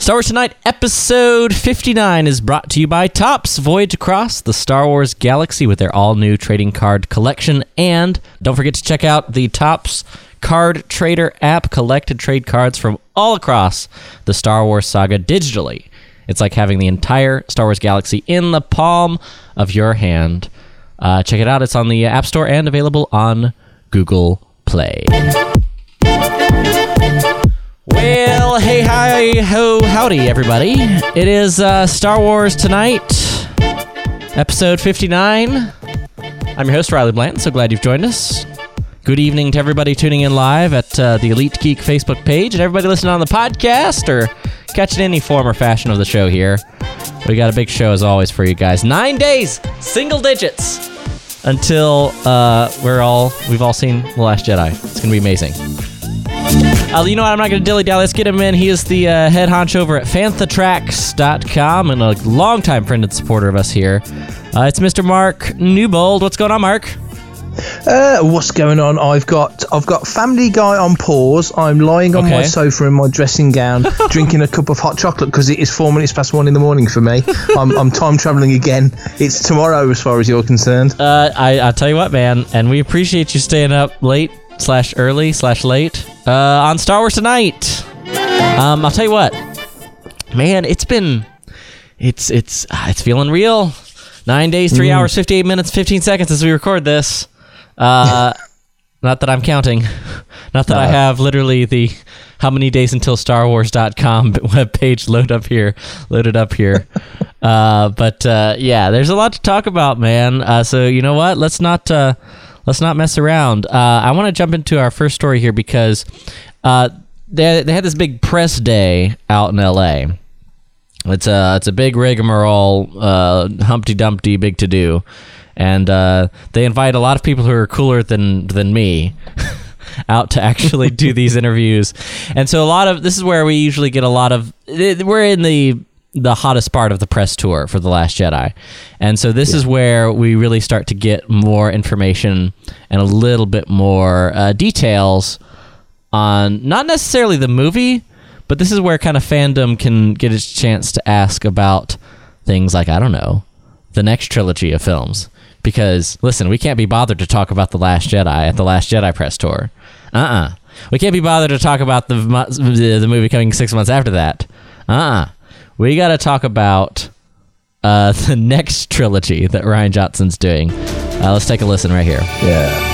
Star Wars Tonight, episode 59 is brought to you by Topps Voyage Across the Star Wars Galaxy with their all-new trading card collection. And don't forget to check out the Topps Card Trader app. Collect and trade cards from all across the Star Wars saga digitally. It's like having the entire Star Wars Galaxy in the palm of your hand. Check it out. It's on the App Store and available on Google Play. Well, hey, hi, ho, howdy, everybody. It is Star Wars Tonight, episode 59. I'm your host, Riley Blanton. So glad you've joined us. Good evening to everybody tuning in live at the Elite Geek Facebook page and everybody listening on the podcast or catching any form or fashion of the show here. We got a big show, as always, for you guys. 9 days, single digits, until we've all seen The Last Jedi. It's going to be amazing. You know what? I'm not going to dilly-dally. Let's get him in. He is the head honcho over at FanthaTracks.com and a longtime friend and supporter of us here. It's Mr. Mark Newbold. What's going on, Mark? What's going on? I've got Family Guy on pause. I'm lying on my sofa in my dressing gown, drinking a cup of hot chocolate because it is 4 minutes past 1 in the morning for me. I'm time traveling again. It's tomorrow as far as you're concerned. I'll tell you what, man, and we appreciate you staying up late/early/late on Star Wars Tonight. I'll tell you what, man, it's feeling real. 9 days, 3 hours, 58 minutes, 15 seconds as we record this. Not that I'm counting. Not that I have literally the how many days until StarWars.com webpage loaded up here. But yeah, there's a lot to talk about, man. So you know what? Let's not mess around. I want to jump into our first story here because they had this big press day out in LA. It's a big rigmarole, Humpty Dumpty, big to do. And they invite a lot of people who are cooler than me out to actually do these interviews. And so this is where we usually get we're in the hottest part of the press tour for The Last Jedi. And so this is where we really start to get more information and a little bit more details on not necessarily the movie, but this is where kind of fandom can get its chance to ask about things like, I don't know, the next trilogy of films. Because, listen, we can't be bothered to talk about The Last Jedi at the Last Jedi press tour. We can't be bothered to talk about the movie coming 6 months after that. We got to talk about the next trilogy that Rian Johnson's doing. Let's take a listen right here. Yeah.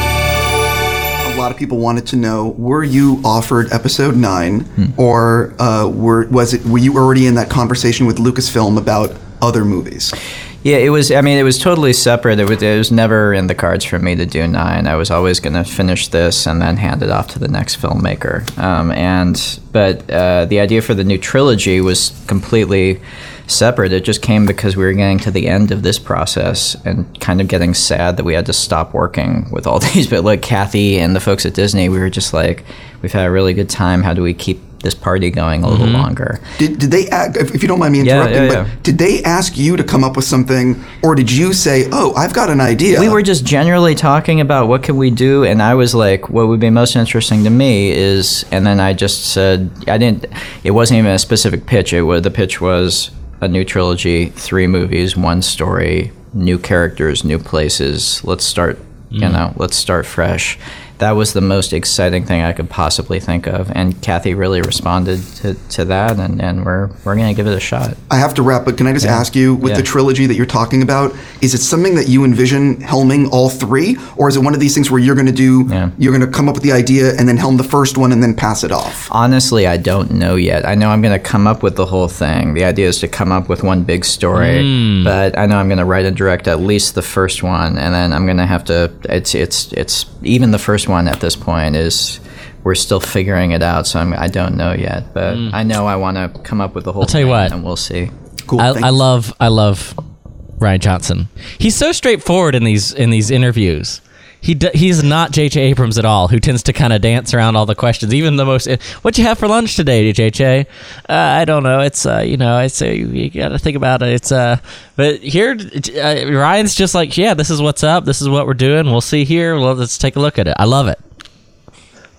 A lot of people wanted to know, were you offered episode 9 or were you already in that conversation with Lucasfilm about other movies? Yeah, it was totally separate. It was never in the cards for me to do 9. I was always going to finish this and then hand it off to the next filmmaker. But the idea for the new trilogy was completely separate. It just came because we were getting to the end of this process and kind of getting sad that we had to stop working with all these. But like Kathy and the folks at Disney, we were just like, we've had a really good time. How do we keep this party going a little longer? Did they, if you don't mind me interrupting, but did they ask you to come up with something, or did you say, oh, I've got an idea? We were just generally talking about what could we do, and I was like, what would be most interesting to me is, and then I just said, it wasn't even a specific pitch. The pitch was a new trilogy, 3 movies, 1 story, new characters, new places. Let's start, let's start fresh. That was the most exciting thing I could possibly think of, and Kathy really responded to that, and we're going to give it a shot. I have to wrap, but can I just ask you, with the trilogy that you're talking about, is it something that you envision helming all 3, or is it one of these things where you're going to come up with the idea and then helm the first one and then pass it off? Honestly, I don't know yet. I know I'm going to come up with the whole thing. The idea is to come up with one big story, but I know I'm going to write and direct at least the first one, and then I'm going to have to. It's even the first one at this point we're still figuring it out, so I don't know yet, but I know I want to come up with the whole thing. I'll tell you what, and we'll see. Cool. I love Rian Johnson. He's so straightforward in these interviews. He's not J.J. Abrams at all, who tends to kind of dance around all the questions. Even the most, what'd you have for lunch today, J.J.? I don't know. It's you got to think about it. But here, Ryan's just like, yeah, this is what's up. This is what we're doing. We'll see here. Well, let's take a look at it. I love it.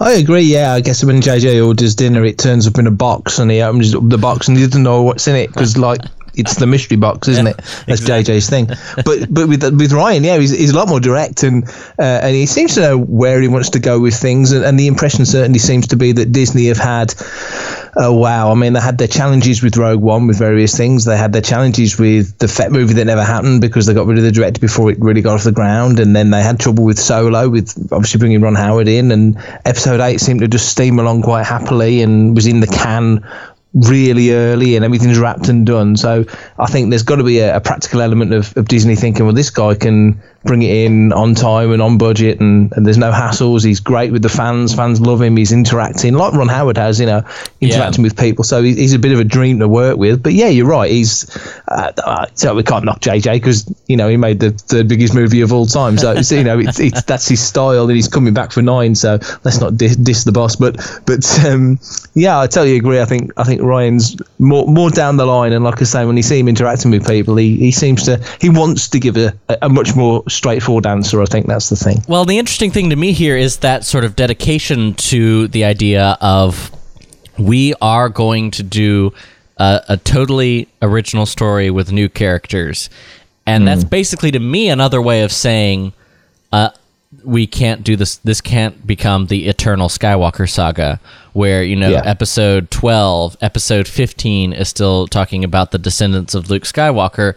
I agree. Yeah, I guess when JJ orders dinner, it turns up in a box, and he opens up the box and he doesn't know what's in it because, like, it's the mystery box, isn't it? That's exactly. JJ's thing. But with Ryan, yeah, he's a lot more direct, and he seems to know where he wants to go with things. And the impression certainly seems to be that Disney have had, I mean, they had their challenges with Rogue One with various things. They had their challenges with the Fett movie that never happened because they got rid of the director before it really got off the ground. And then they had trouble with Solo, with obviously bringing Ron Howard in. And Episode 8 seemed to just steam along quite happily and was in the can really early, and everything's wrapped and done. So I think there's got to be a practical element of Disney thinking, well, this guy can bring it in on time and on budget, and there's no hassles. He's great with the fans. Fans love him. He's interacting like Ron Howard has, interacting with people. So he's a bit of a dream to work with. But yeah, you're right. He's so we can't knock JJ because he made the third biggest movie of all time. So it's that's his style, and he's coming back for 9. So let's not diss the boss. But yeah, I totally agree. I think Ryan's more down the line, and like I say, when you see him interacting with people, he wants to give a much more straightforward answer. I think that's the thing. Well, the interesting thing to me here is that sort of dedication to the idea of we are going to do a totally original story with new characters, and that's basically to me another way of saying we can't do this. This can't become the eternal Skywalker saga, where episode 12, episode 15 is still talking about the descendants of Luke Skywalker.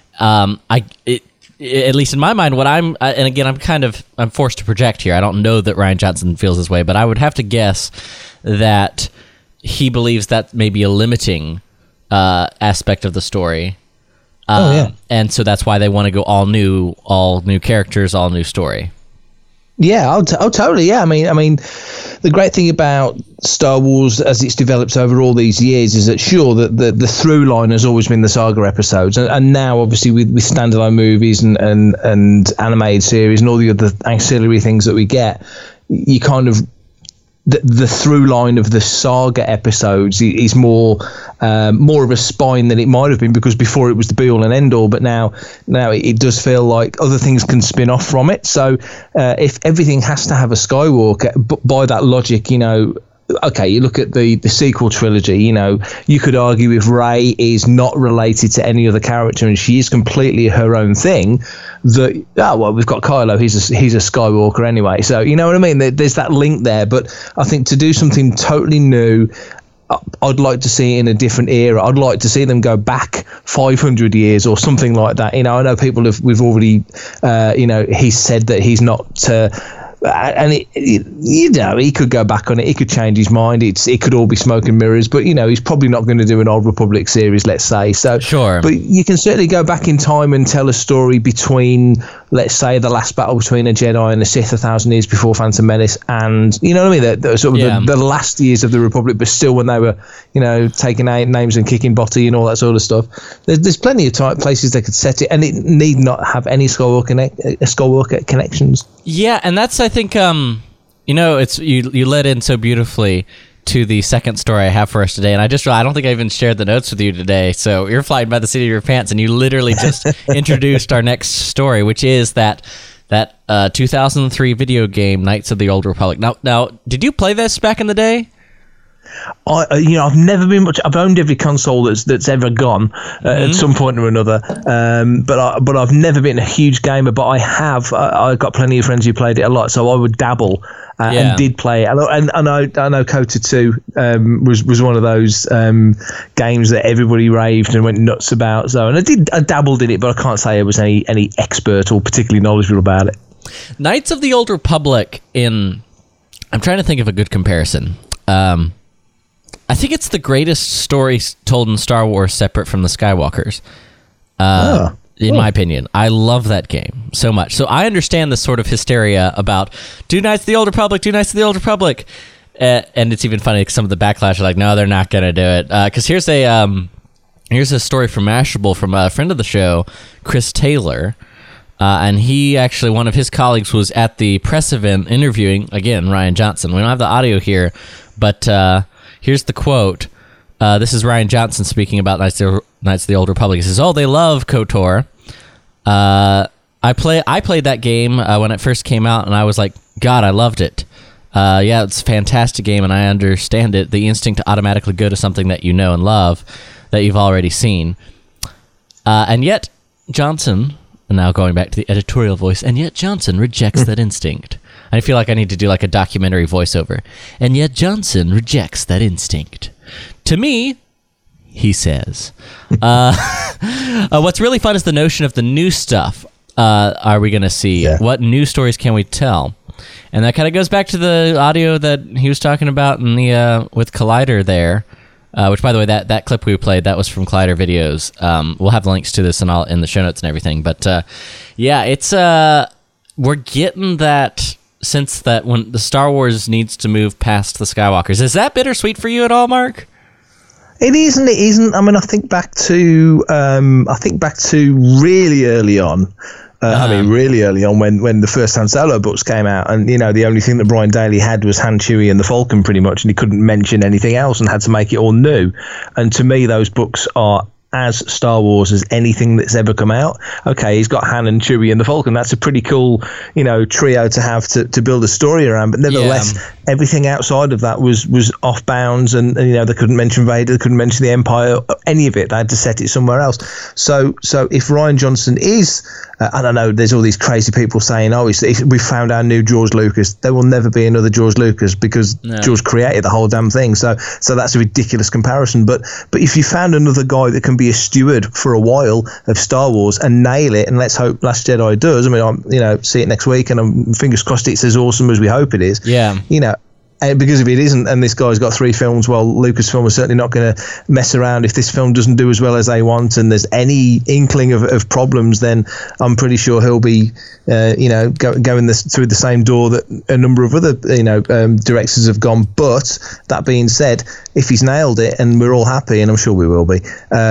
At least in my mind, what and again, I'm forced to project here. I don't know that Rian Johnson feels this way, but I would have to guess that he believes that may be a limiting aspect of the story. And so that's why they want to go all new characters, all new story. Yeah, totally. Yeah, I mean, the great thing about Star Wars as it's developed over all these years is that sure that the through line has always been the saga episodes, and now obviously with standalone movies and animated series and all the other ancillary things that we get, you kind of the through line of the saga episodes is more of a spine than it might have been, because before it was the be all and end all, but now it does feel like other things can spin off from it. So if everything has to have a Skywalker, by that logic, okay, you look at the sequel trilogy, you could argue if Rey is not related to any other character and she is completely her own thing, that, we've got Kylo, he's a Skywalker anyway. So, you know what I mean? There's that link there. But I think to do something totally new, I'd like to see it in a different era. I'd like to see them go back 500 years or something like that. I know people we've already, he said that he's not... and he could go back on it. He could change his mind. It could all be smoke and mirrors. But he's probably not going to do an Old Republic series, let's say. So sure. But you can certainly go back in time and tell a story between, let's say, the last battle between a Jedi and a Sith 1,000 years before Phantom Menace, and you know what I mean. The last years of the Republic, but still when they were taking out names and kicking body and all that sort of stuff. There's plenty of places they could set it, and it need not have any Skywalker connections. Yeah, and that's, I think, it's you led in so beautifully to the second story I have for us today, and I don't think I even shared the notes with you today, so you're flying by the seat of your pants, and you literally just introduced our next story, which is that 2003 video game, Knights of the Old Republic. Now, did you play this back in the day? I've never been much. I've owned every console that's ever gone at some point or another. But I've never been a huge gamer. But I got plenty of friends who played it a lot, so I would dabble and did play it. And I know Kota 2 was one of those games that everybody raved and went nuts about. So, and I dabbled in it, but I can't say I was any expert or particularly knowledgeable about it. Knights of the Old Republic. I'm trying to think of a good comparison. I think it's the greatest story told in Star Wars separate from the Skywalkers, in my opinion. I love that game so much. So I understand this sort of hysteria about do Knights of the Old Republic, do Knights of the Old Republic. And it's even funny because some of the backlash are like, no, they're not going to do it. Because here's a story from Mashable from a friend of the show, Chris Taylor. And he actually, one of his colleagues was at the press event interviewing, again, Rian Johnson. We don't have the audio here, but here's the quote. This is Rian Johnson speaking about Knights of the Old Republic. He says, they love KOTOR. I played that game when it first came out, and I was like, God, I loved it. Yeah, it's a fantastic game, and I understand it. The instinct to automatically go to something that you know and love, that you've already seen. And yet, Johnson, and now going back to the editorial voice, and yet Johnson rejects that instinct. I feel like I need to do like a documentary voiceover. And yet Johnson rejects that instinct. To me, he says, what's really fun is the notion of the new stuff. Are we going to see? Yeah. What new stories can we tell? And that kind of goes back to the audio that he was talking about in the with Collider there, which, by the way, that clip we played, that was from Collider Videos. We'll have links to this in the show notes and everything. But yeah, it's we're getting that sense that when the Star Wars needs to move past the Skywalkers. Is that bittersweet for you at all, Mark? It is and it isn't. I mean, I think back to really early on. Really early on when the first Han Solo books came out, and the only thing that Brian Daley had was Han, Chewie, and the Falcon, pretty much, and he couldn't mention anything else, and had to make it all new. And to me, those books are as Star Wars as anything that's ever come out. Okay, he's got Han and Chewie and the Falcon. That's a pretty cool, trio to have to build a story around. But nevertheless, everything outside of that was off bounds, and they couldn't mention Vader, they couldn't mention the Empire, any of it. They had to set it somewhere else. So if Rian Johnson is, I don't know, there's all these crazy people saying, we found our new George Lucas. There will never be another George Lucas because George created the whole damn thing. So that's a ridiculous comparison. But if you found another guy that can be a steward for a while of Star Wars and nail it, and let's hope Last Jedi does. I mean, I'm see it next week, and I'm fingers crossed it's as awesome as we hope it is. Yeah. Because if it isn't, and this guy's got 3 films, well, Lucasfilm is certainly not going to mess around. If this film doesn't do as well as they want, and there's any inkling of problems, then I'm pretty sure he'll be, going through the same door that a number of other, directors have gone. But that being said, if he's nailed it, and we're all happy, and I'm sure we will be,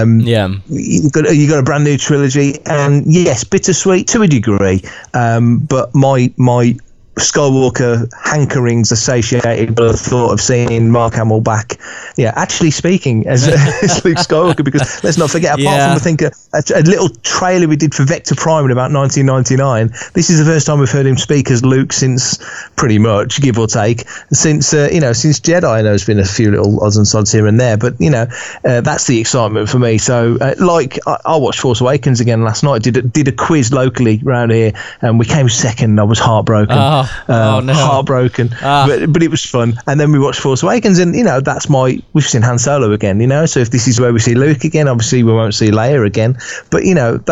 you got a brand new trilogy, and yes, bittersweet to a degree, but my Skywalker hankerings associated with the thought of seeing Mark Hamill back, actually speaking as Luke Skywalker, because let's not forget, apart from a little trailer we did for Vector Prime in about 1999, this is the first time we've heard him speak as Luke since, pretty much, give or take, since Jedi. I know there's been a few little odds and sods here and there, but that's the excitement for me. So I watched Force Awakens again last night, did a quiz locally around here, and we came second. I was heartbroken. No. Heartbroken, but it was fun. And then we watched Force Awakens, and we've seen Han Solo again, so if this is where we see Luke again, obviously we won't see Leia again, but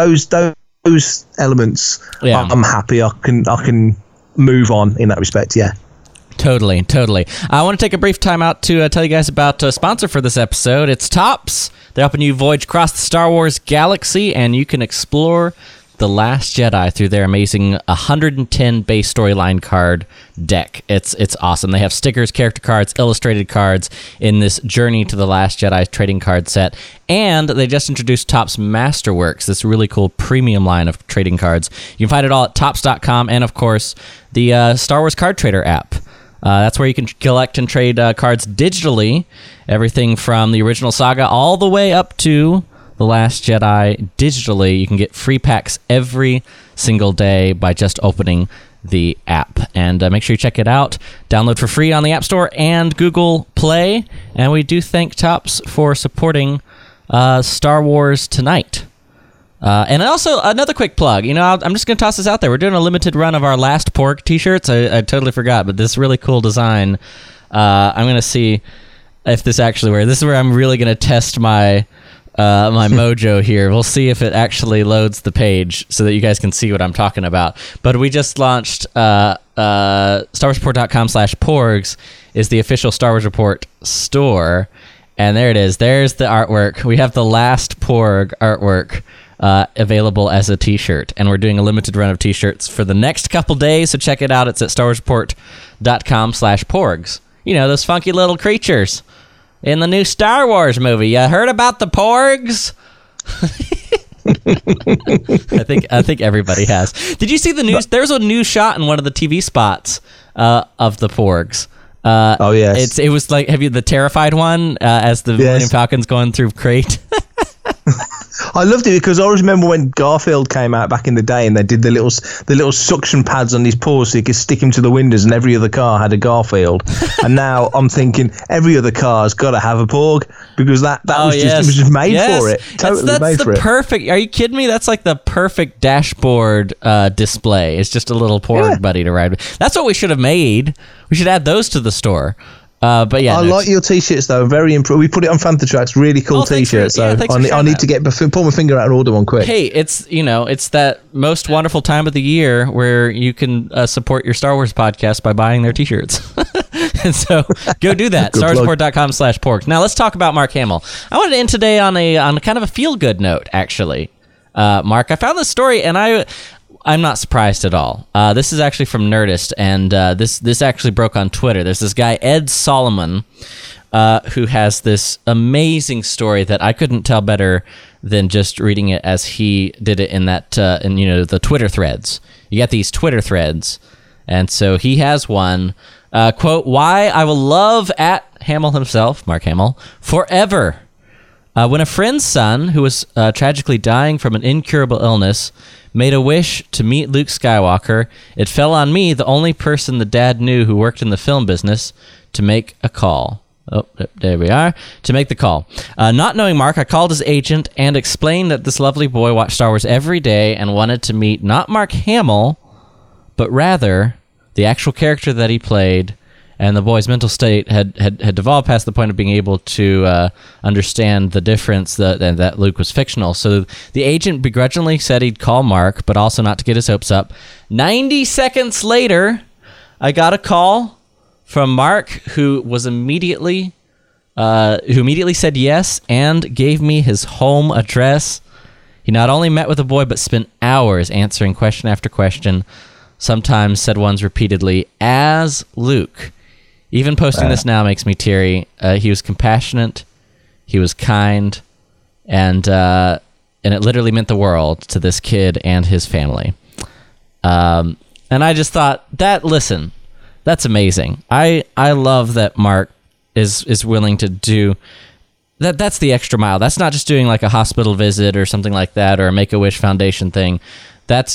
those elements, I'm happy I can move on in that respect. Totally. I want to take a brief time out to tell you guys about a sponsor for this episode. It's Topps. They're helping you voyage across the Star Wars galaxy, and you can explore The Last Jedi through their amazing 110 base storyline card deck. It's awesome. They have stickers, character cards, illustrated cards in this Journey to the Last Jedi trading card set. And they just introduced Topps Masterworks, this really cool premium line of trading cards. You can find it all at Topps.com, and of course, the Star Wars Card Trader app. That's where you can collect and trade cards digitally, everything from the original saga all the way up to The Last Jedi digitally. You can get free packs every single day by just opening the app. And make sure you check it out. Download for free on the App Store and Google Play. And we do thank Topps for supporting Star Wars Tonight. And also, another quick plug. I'm just going to toss this out there. We're doing a limited run of our Last Porg t-shirts. I totally forgot, but this really cool design. I'm going to see if this actually works. This is where I'm really going to test my mojo here. We'll see if it actually loads the page so that you guys can see what I'm talking about. But we just launched StarWarsReport.com/porgs is the official Star Wars Report store. And there it is. There's the artwork. We have the Last Porg artwork available as a t-shirt. And we're doing a limited run of t-shirts for the next couple days. So check it out. It's at StarWarsReport.com/porgs. Those funky little creatures in the new Star Wars movie. You heard about the Porgs? I think everybody has. Did you see the news? There's a new shot in one of the TV spots of the Porgs. Oh yes, it was like, have you the terrified one as the Millennium Falcon's going through Crate? I loved it because I always remember when Garfield came out back in the day, and they did the little suction pads on his paws so you could stick him to the windows, and every other car had a Garfield. And now I'm thinking every other car's got to have a Porg, because that was it was just made for it. Totally that's made for it. Perfect. Are you kidding me? That's like the perfect dashboard display. It's just a little Porg buddy to ride with. That's what we should have made. We should add those to the store. But yeah, I like your t-shirts though. Very improved. We put it on Fantha Tracks. Really cool t-shirt. So I need to pull my finger out and order one quick. Hey, it's that most wonderful time of the year where you can support your Star Wars podcast by buying their t-shirts. And so go do that. StarWarsReport.com/pork. Now let's talk about Mark Hamill. I wanted to end today on a kind of a feel-good note, actually. Mark, I found this story and I'm not surprised at all. This is actually from Nerdist, and this actually broke on Twitter. There's this guy, Ed Solomon, who has this amazing story that I couldn't tell better than just reading it as he did it in that the Twitter threads. You get these Twitter threads, and so he has one. Quote, "Why I will love at Hamill himself, Mark Hamill, forever. When a friend's son, who was tragically dying from an incurable illness, made a wish to meet Luke Skywalker, it fell on me, the only person the dad knew who worked in the film business, to make a call." Oh, there we are. To make the call. Not knowing Mark, I called his agent and explained that this lovely boy watched Star Wars every day and wanted to meet not Mark Hamill, but rather the actual character that he played. And the boy's mental state had devolved past the point of being able to understand the difference that Luke was fictional. So the agent begrudgingly said he'd call Mark, but also not to get his hopes up. 90 seconds later, I got a call from Mark, who immediately said yes and gave me his home address. He not only met with the boy, but spent hours answering question after question, sometimes said ones repeatedly, as Luke. Even posting this now makes me teary. He was compassionate, he was kind, and it literally meant the world to this kid and his family. And I just thought, that's amazing. I love that Mark is willing to do that. That's the extra mile. That's not just doing like a hospital visit or something like that, or a Make-A-Wish Foundation thing. That's,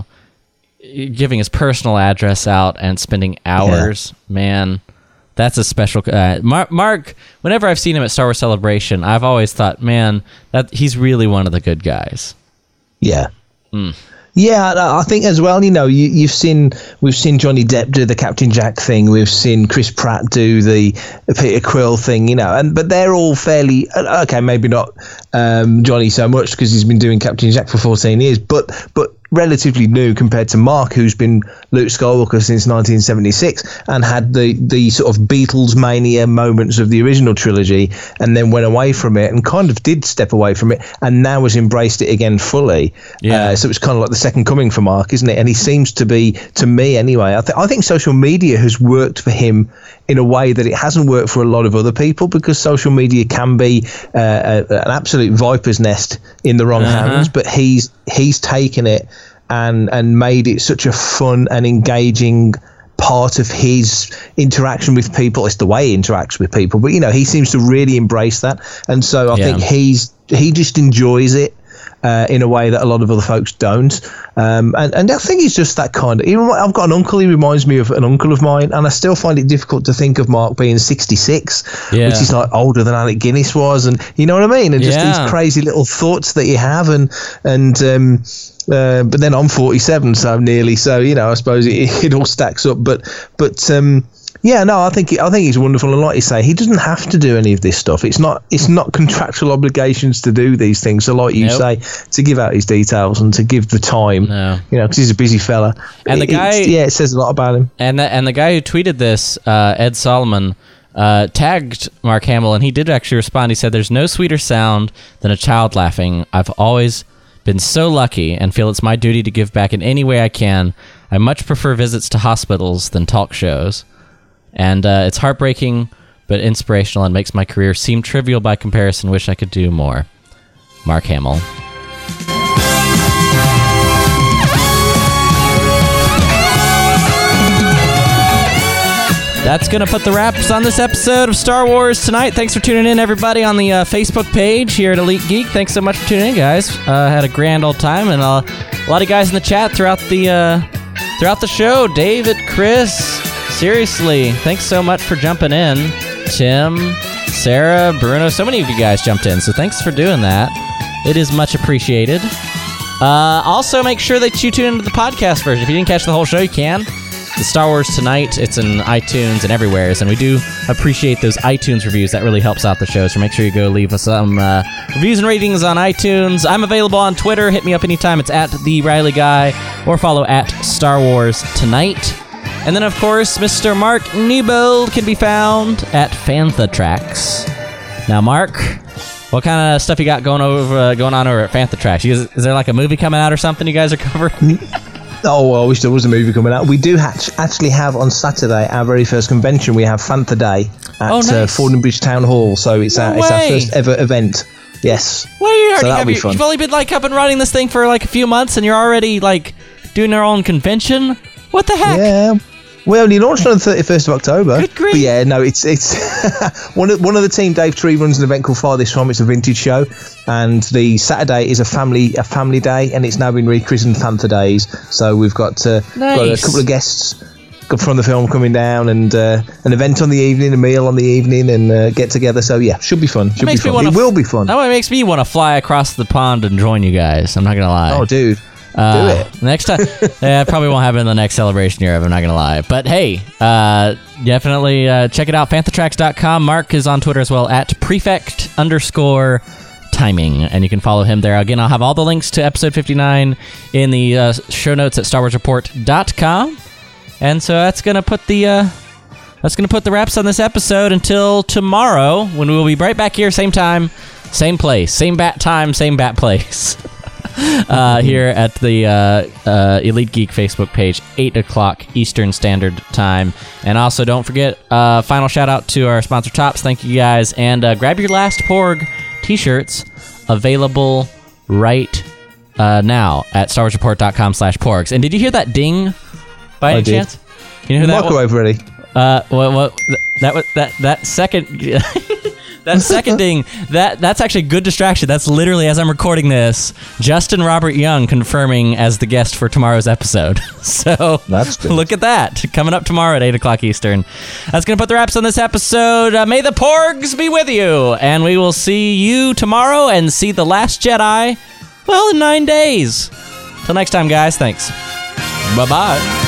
giving his personal address out and spending hours. Yeah. Man, that's a special Mark. Whenever I've seen him at Star Wars Celebration, I've always thought, man, that he's really one of the good guys. Yeah. Yeah, I think as well, we've seen Johnny Depp do the Captain Jack thing. We've seen Chris Pratt do the Peter Quill thing, but they're all fairly, okay, maybe not Johnny so much because he's been doing Captain Jack for 14 years, but relatively new compared to Mark, who's been Luke Skywalker since 1976 and had the sort of Beatles mania moments of the original trilogy and then went away from it and kind of did step away from it and now has embraced it again fully. Yeah. So it's kind of like the second coming for Mark, isn't it? And he seems to be, to me anyway, I think social media has worked for him in a way that it hasn't worked for a lot of other people, because social media can be an absolute viper's nest in the wrong hands, but he's taken it and made it such a fun and engaging part of his interaction with people. It's the way he interacts with people, but he seems to really embrace that, and so I think he just enjoys it in a way that a lot of other folks don't, and I think he's just that kind of. I've got an uncle. He reminds me of an uncle of mine, and I still find it difficult to think of Mark being 66, which is like older than Alec Guinness was, and you know what I mean, and just these crazy little thoughts that you have, and but then I'm 47, so nearly, so I suppose it all stacks up, but yeah, no, I think he's wonderful, and like you say, he doesn't have to do any of this stuff. It's not contractual obligations to do these things. So, like you say, to give out his details and to give the time, because he's a busy fella. And the guy, it says a lot about him. And the guy who tweeted this, Ed Solomon, tagged Mark Hamill, and he did actually respond. He said, "There's no sweeter sound than a child laughing. I've always been so lucky and feel it's my duty to give back in any way I can. I much prefer visits to hospitals than talk shows. And it's heartbreaking, but inspirational, and makes my career seem trivial by comparison. Wish I could do more." Mark Hamill. that's going to put the wraps on this episode of Star Wars Tonight. Thanks for tuning in, everybody, on the Facebook page here at Elite Geek. Thanks so much for tuning in, guys. Had a grand old time, and a lot of guys in the chat throughout the show. David, Chris, seriously, thanks so much for jumping in. Tim, Sarah, Bruno, so many of you guys jumped in, so thanks for doing that. It is much appreciated. Also, make sure that you tune into the podcast version. If you didn't catch the whole show, you can. The Star Wars Tonight, it's in iTunes and everywhere, and we do appreciate those iTunes reviews. That really helps out the show, so make sure you go leave us some reviews and ratings on iTunes. I'm available on Twitter. Hit me up anytime. It's at The Riley Guy, or follow at Star Wars Tonight. And then, of course, Mr. Mark Newbold can be found at Fantha Tracks. Now, Mark, what kind of stuff you got going on over at Fantha Tracks? Is there like a movie coming out or something you guys are covering? Oh, well, I wish there was a movie coming out. We do actually have on Saturday our very first convention. We have Fantha Day at Fordingbridge Town Hall, so it's our first ever event. Yes. Well, you've only been like up and running this thing for like a few months, and you're already like doing our own convention. What the heck? Yeah. We only launched on the 31st of October. Good grief. But yeah, no, it's one of the team, Dave Tree, runs an event called Farthest From. It's a vintage show, and the Saturday is a family day, and it's now been rechristened Fantha Days. So we've got a couple of guests from the film coming down, and an event on the evening, a meal on the evening, and get together. So yeah, should be fun. It will be fun. That makes me want to fly across the pond and join you guys. I'm not gonna lie. Oh, dude. Do it. Next time. Yeah, probably won't happen in the next celebration year, I'm not going to lie. But hey, definitely check it out, fanthatracks.com. Mark is on Twitter as well, at prefect_timing, and you can follow him there. Again, I'll have all the links to episode 59 in the show notes at starwarsreport.com. And so that's going to put the wraps on this episode until tomorrow, when we will be right back here, same time, same place, same bat time, same bat place. Here at the Elite Geek Facebook page, 8 o'clock Eastern Standard Time. And also, don't forget, final shout-out to our sponsor, Topps. Thank you, guys. And grab your last Porg T-shirts, available right now at starwarsreport.com/porgs. And did you hear that ding by any chance? You know who that was? Microwave ready. That second... That second ding, that's actually good distraction. That's literally, as I'm recording this, Justin Robert Young confirming as the guest for tomorrow's episode. So that's good. Look at that. Coming up tomorrow at 8 o'clock Eastern. That's going to put the wraps on this episode. May the Porgs be with you. And we will see you tomorrow and see The Last Jedi, well, in 9 days. Till next time, guys. Thanks. Bye-bye.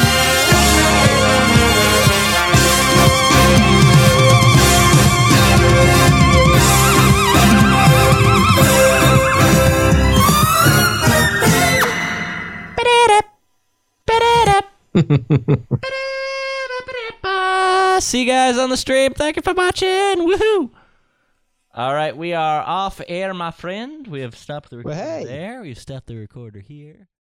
See you guys on the stream. Thank you for watching. Woohoo! All right, we are off air, my friend. We have stopped the recorder there. We've stopped the recorder here.